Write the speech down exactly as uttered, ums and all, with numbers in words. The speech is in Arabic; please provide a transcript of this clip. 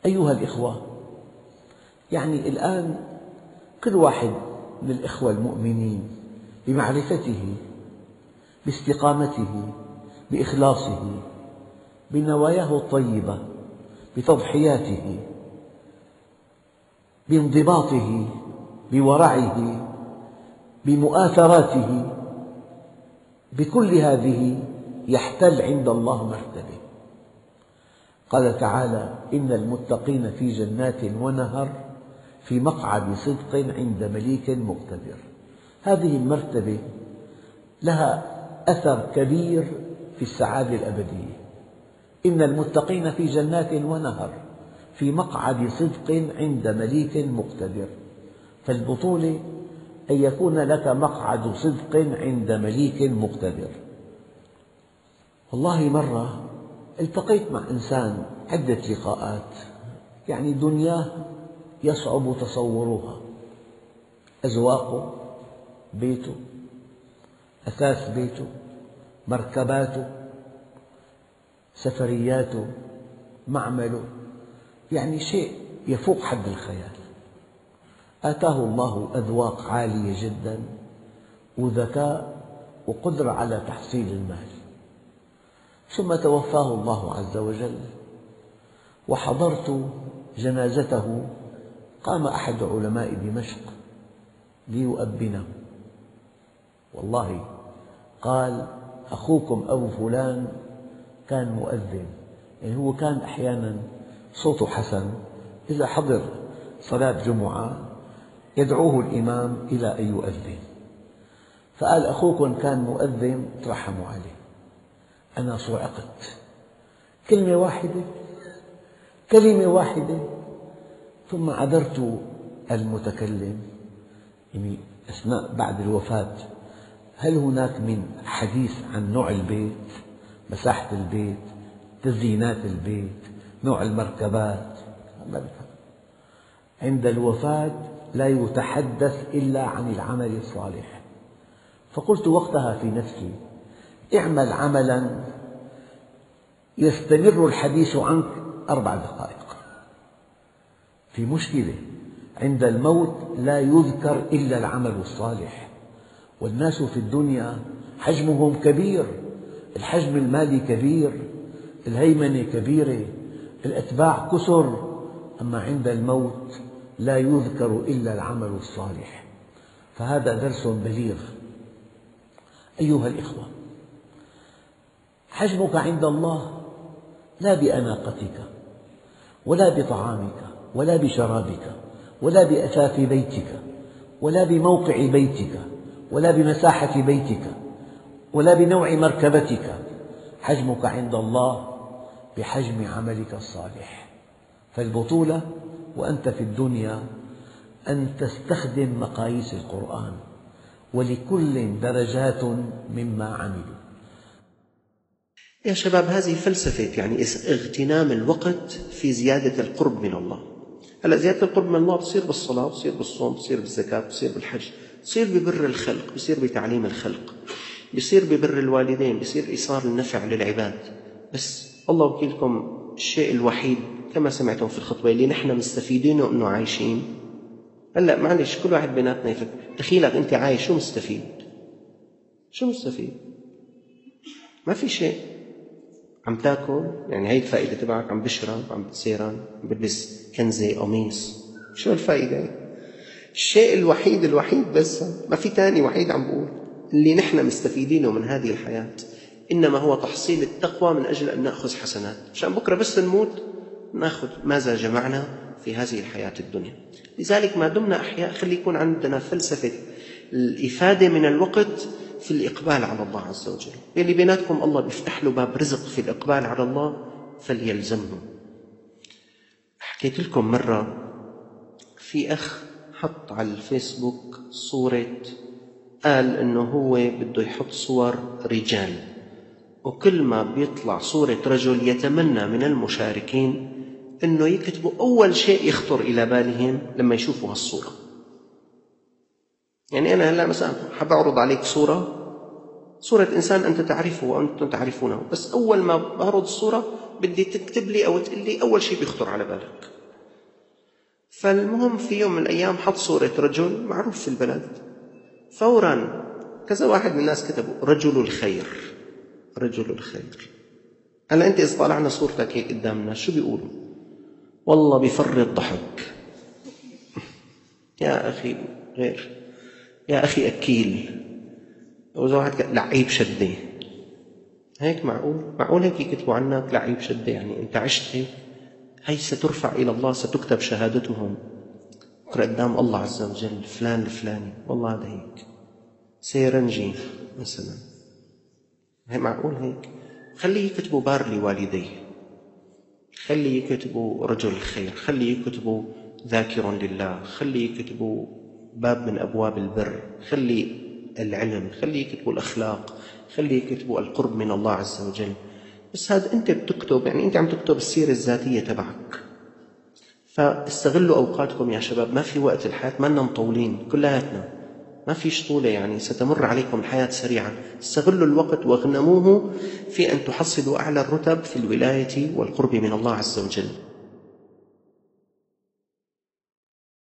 أيها الإخوة، يعني الآن كل واحد من الإخوة المؤمنين بمعرفته، باستقامته، بإخلاصه، بنواياه الطيبة، بتضحياته، بانضباطه، بورعه، بمؤاثراته، بكل هذه يحتل عند الله مرتبة. قال تعالى: إن المتقين في جنات ونهر في مقعد صدق عند مليك مقتدر. هذه المرتبة لها أثر كبير في السعادة الأبدية. إن المتقين في جنات ونهر في مقعد صدق عند مليك مقتدر. فالبطولة أن يكون لك مقعد صدق عند مليك مقتدر. والله مرة التقيت مع إنسان عدة لقاءات، يعني دنياه يصعب تصورها، أذواقه، بيته، أثاث بيته، مركباته، سفرياته، معمله، يعني شيء يفوق حد الخيال. آتاه الله أذواق عالية جدا وذكاء وقدرة على تحصيل المال، ثم توفاه الله عز وجل وحضرت جنازته. قام أحد علماء دمشق ليؤبنه، والله قال: أخوكم أبو فلان كان مؤذن، يعني هو كان أحيانا صوته حسن، إذا حضر صلاة جمعة يدعوه الإمام إلى أن يؤذن، فقال: أخوكم كان مؤذن، ترحموا عليه. أنا صعقت، كلمة واحدة كلمة واحدة ثم عذرت المتكلم، يعني أثناء بعد الوفاة: هل هناك من حديث عن نوع البيت، مساحة البيت، تزيينات البيت، نوع المركبات؟ عند الوفاة لا يتحدث إلا عن العمل الصالح. فقلت وقتها في نفسي: اعمل عملا يستمر الحديث عنك أربع دقائق. في مشكلة، عند الموت لا يذكر إلا العمل الصالح، والناس في الدنيا حجمهم كبير، الحجم المالي كبير، الهيمنة كبيرة، الأتباع كثر، أما عند الموت لا يذكر إلا العمل الصالح. فهذا درس بليغ. أيها الإخوة، حجمك عند الله لا بأناقتك ولا بطعامك ولا بشرابك ولا بأثاث بيتك ولا بموقع بيتك ولا بمساحة بيتك ولا بنوع مركبتك. حجمك عند الله بحجم عملك الصالح. فالبطولة وأنت في الدنيا أن تستخدم مقاييس القرآن، ولكل درجات مما عملوا. يا شباب، هذه فلسفة يعني اغتنام الوقت في زيادة القرب من الله. هلا زيادة القرب من الله بتصير بالصلاة، بتصير بالصوم، بتصير بالزكاة، بتصير بالحج، بتصير ببر الخلق، بتصير بتعليم الخلق، بتصير ببر الوالدين، بتصير إيصال النفع للعباد. بس الله وكيلكم الشيء الوحيد كما سمعتم في الخطبة اللي نحن مستفيدينه أنه عايشين. هلا معلش كل واحد بيناتنا يفكر، تخيلك أنت عايش شو مستفيد؟ شو مستفيد؟ ما في شيء. عم تاكل، يعني هي الفائدة تبعك، عم بشرب، عم بتسيران، عم بلبس كنزة قميص، شو الفائدة؟ الشيء الوحيد الوحيد بس، ما في تاني وحيد عم بقول، اللي نحن مستفيدينه من هذه الحياة إنما هو تحصيل التقوى من أجل أن نأخذ حسنات، عشان بكرة بس نموت نأخذ ماذا جمعنا في هذه الحياة الدنيا. لذلك ما دمنا أحياء خلي يكون عندنا فلسفة الإفادة من الوقت في الإقبال على الله عز وجل. اللي بيناتكم الله بيفتح له باب رزق في الإقبال على الله فليلزمه. حكيت لكم مرة في أخ حط على الفيسبوك صورة، قال إنه هو بده يحط صور رجال، وكل ما بيطلع صورة رجل يتمنى من المشاركين إنه يكتبوا أول شيء يخطر إلى بالهم لما يشوفوا هالصورة. يعني أنا هلأ مثلا حاب أعرض عليك صورة صورة إنسان أنت تعرفه وأنتم تعرفونه، بس أول ما بعرض الصورة بدي تكتب لي أو تقول لي أول شيء بيخطر على بالك. فالمهم في يوم من الأيام حط صورة رجل معروف في البلد، فوراً كذا واحد من الناس كتبوا رجل الخير، رجل الخير. هلا أنت إذا طالعنا صورتك هيك قدام الناس شو بيقولوا؟ والله بيفرط ضحك، يا أخي غير، يا أخي أكيل، وإذا واحد لعيب شدة. هيك معقول؟ معقول هيك يكتبوا عنك لعيب شدة؟ يعني أنت عشت هيك؟ هي سترفع إلى الله، ستكتب شهادتهم قدام الله عز وجل، فلان الفلاني والله هذا هيك سيرنجي مثلا. هي معقول هيك؟ خليه يكتبوا بار لوالديه، خليه يكتبوا رجل الخير، خليه يكتبوا ذاكر لله، خليه يكتبوا باب من أبواب البر، خليه العلم، خليه يكتبوا الأخلاق، خليه يكتبوا القرب من الله عز وجل. بس هذا أنت بتكتب، يعني أنت عم تكتب السيرة الذاتية تبعك. فاستغلوا أوقاتكم يا شباب، ما في وقت، الحياة ما لنا مطولين كلياتنا، ما فيش طولة، يعني ستمر عليكم الحياة سريعا. استغلوا الوقت واغنموه في أن تحصلوا أعلى الرتب في الولاية والقرب من الله عز وجل.